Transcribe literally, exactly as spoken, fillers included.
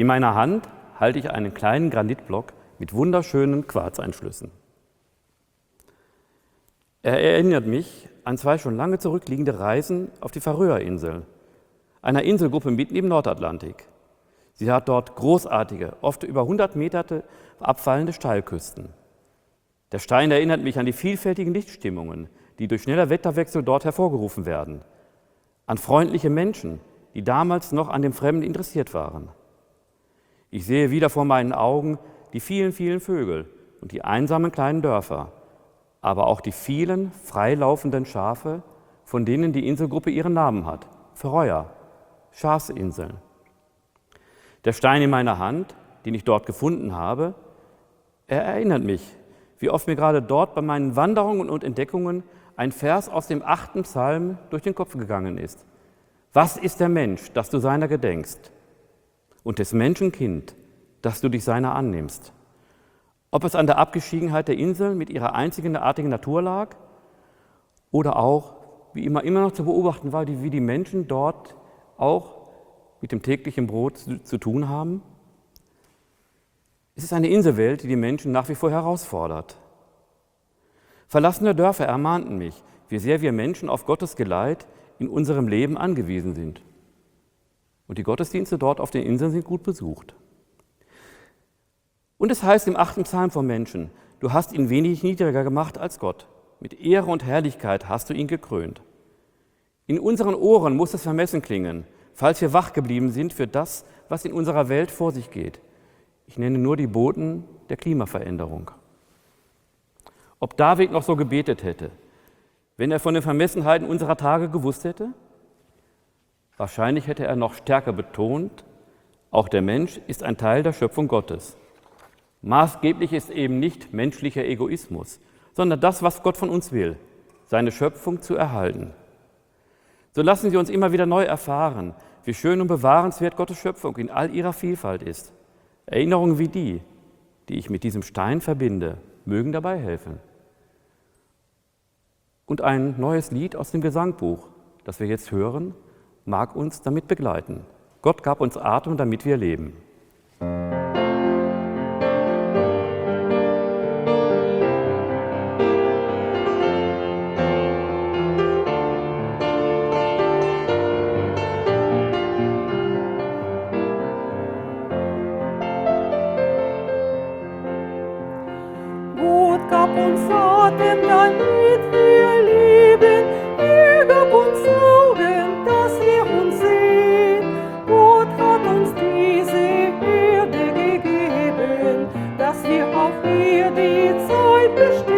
meiner Hand halte ich einen kleinen Granitblock mit wunderschönen Quarzeinschlüssen. Er erinnert mich an zwei schon lange zurückliegende Reisen auf die Färöerinseln, einer Inselgruppe mitten im Nordatlantik. Sie hat dort großartige, oft über hundert Meter abfallende Steilküsten. Der Stein erinnert mich an die vielfältigen Lichtstimmungen, die durch schneller Wetterwechsel dort hervorgerufen werden, an freundliche Menschen, die damals noch an dem Fremden interessiert waren. Ich sehe wieder vor meinen Augen die vielen, vielen Vögel und die einsamen kleinen Dörfer, aber auch die vielen freilaufenden Schafe, von denen die Inselgruppe ihren Namen hat, Färöer, Schafsinseln. Der Stein in meiner Hand, den ich dort gefunden habe, er erinnert mich, wie oft mir gerade dort bei meinen Wanderungen und Entdeckungen ein Vers aus dem achten Psalm durch den Kopf gegangen ist. Was ist der Mensch, dass du seiner gedenkst? Und des Menschen Kind, dass du dich seiner annimmst? Ob es an der Abgeschiedenheit der Inseln mit ihrer einzigartigen Natur lag oder auch, wie immer, immer noch zu beobachten war, wie die Menschen dort auch mit dem täglichen Brot zu, zu tun haben. Es ist eine Inselwelt, die die Menschen nach wie vor herausfordert. Verlassene Dörfer ermahnten mich, wie sehr wir Menschen auf Gottes Geleit in unserem Leben angewiesen sind. Und die Gottesdienste dort auf den Inseln sind gut besucht. Und es heißt im achten Psalm vom Menschen, du hast ihn wenig niedriger gemacht als Gott. Mit Ehre und Herrlichkeit hast du ihn gekrönt. In unseren Ohren muss es vermessen klingen, falls wir wach geblieben sind für das, was in unserer Welt vor sich geht. Ich nenne nur die Boten der Klimaveränderung. Ob David noch so gebetet hätte, wenn er von den Vermessenheiten unserer Tage gewusst hätte? Wahrscheinlich hätte er noch stärker betont, auch der Mensch ist ein Teil der Schöpfung Gottes. Maßgeblich ist eben nicht menschlicher Egoismus, sondern das, was Gott von uns will, seine Schöpfung zu erhalten. So lassen Sie uns immer wieder neu erfahren, wie schön und bewahrenswert Gottes Schöpfung in all ihrer Vielfalt ist. Erinnerungen wie die, die ich mit diesem Stein verbinde, mögen dabei helfen. Und ein neues Lied aus dem Gesangbuch, das wir jetzt hören, mag uns damit begleiten. Gott gab uns Atem, damit wir leben. Gott gab uns Atem, damit wir leben. Er gab uns Augen, dass wir uns sehen. Gott hat uns diese Erde gegeben, dass wir auf ihr die Zeit bestimmen.